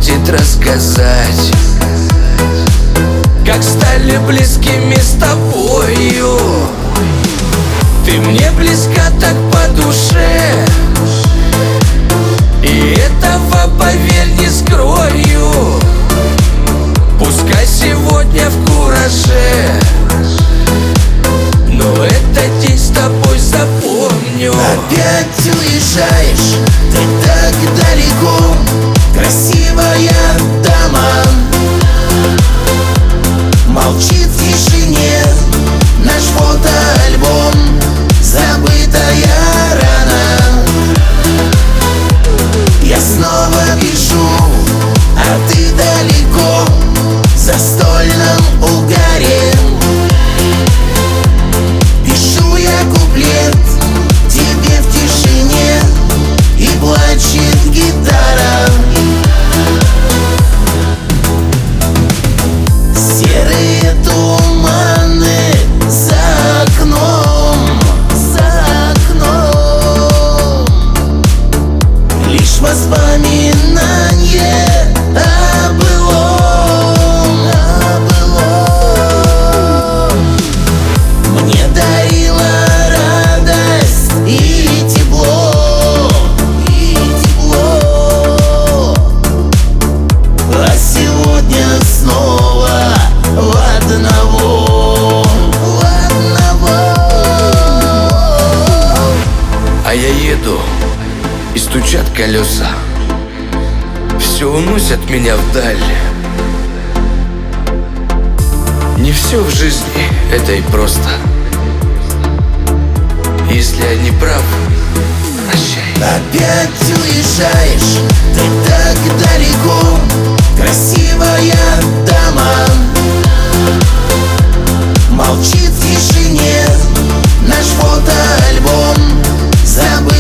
хватит рассказать, как стали близкими с тобою. Ты мне близка так по душе, и этого, поверь, не скрою. Пускай сегодня в кураже, но этот день с тобой запомню. Опять уезжаешь, ты так далеко, красивая дама. Молчит в тишине наш фотоальбом, забытая рана. Я снова пишу, а ты далеко, в застольном угаре. Пишу я куплет тебе в тишине, и плачет гитара. Серые туманы за окном, за окном. Лишь воспоминание о былом, о былом. Мне дарила радость и тепло, и тепло. А сегодня снова в одного, в одного. А я еду, и стучат колеса, все уносят меня вдаль. Не все в жизни это и просто. Если я не прав, прощай. Опять уезжаешь, ты так далеко, красивая дама. Молчит в тишине наш фотоальбом, забытая